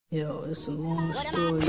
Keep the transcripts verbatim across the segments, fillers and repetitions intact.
Yo, it's a long story.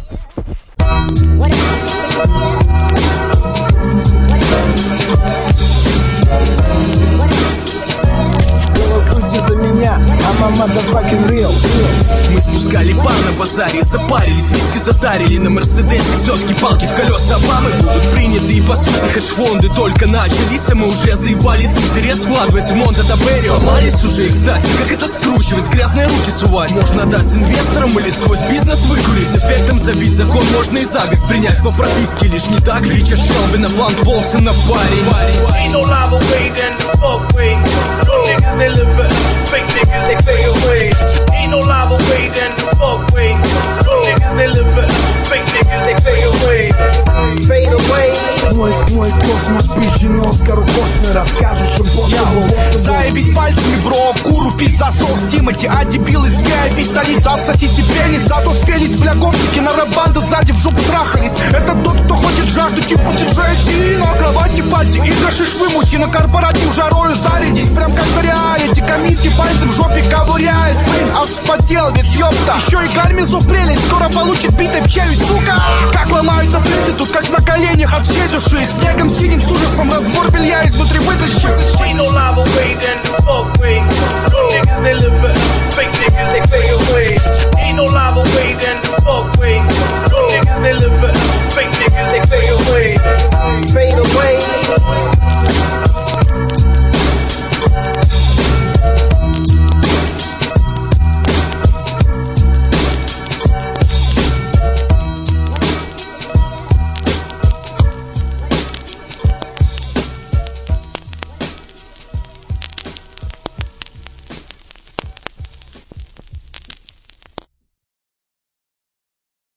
Голосуйте за меня, I'm a motherfucking real. Мы спускали пар на базаре, запарились, виски затарили на Мерседесе. Все-таки палки в колеса Обамы будут приняты. И по сути хедж-фонды только начались, а мы уже заебались интерес вкладывать в Монте-Таберио. Сломались уже, и, кстати, как это скручивать, грязные руки сувать. Можно дать инвесторам или сквозь бизнес выкурить. Эффектом забить закон можно и за год принять по прописке. Лишь не так Рича Шелби на план полся на парень. Ain't no live away than the fuck way. Some niggas they live forever, fake niggas they fade away. Ain't no live away than the fuck way. Some niggas they live forever, fake niggas they fade away. Fade away. Мой, мой космос пизжен, Оскару Костнер расскажешь им possible. Заебись пальцами, бро, куру пить засос Тимати, а дебилы с ви ай пи столица, отсосите пенис. Зато спелись, бля, гопники на рэп-банды сзади в жопу трахались. Это тот, кто хочет жажду, типа диджей Дина. Кровати, пати и гашиш вымути. На корпоратив жарою зарядись, прям как на реалити. Каминки пальцы в жопе ковыряет. Блин, а вспотел ведь, ёпта. Еще и гармизу прелесть, скоро получит битой в челюсть, сука. Как ломаются плиты тут, как на коленях от всей души. Снегом синим с ужасом разбор белья изнутри вытащить. Ain't no live away than the fuck way. Some niggas they live forever, fake niggas they fade away.